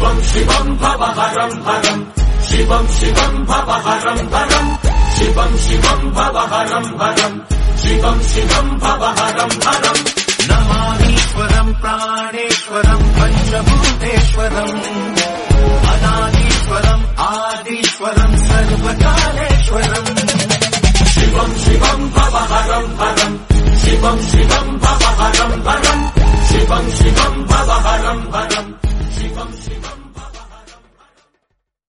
शिवम् शिवम् भवहरम् हरम् शिवम् शिवम् भवहरम् हरम् शिवम् शिवम् भवहरम् हरम् शिवम् शिवम् भवहरम् हरम् नमामीश्वरम् प्राणेश्वरम् पञ्चभूतेश्वरम् अनादीश्वरम् आदिश्वरम् सर्वकालेश्वरम् शिवम् शिवम् भवहरम् हरम् शिवम् शिवम्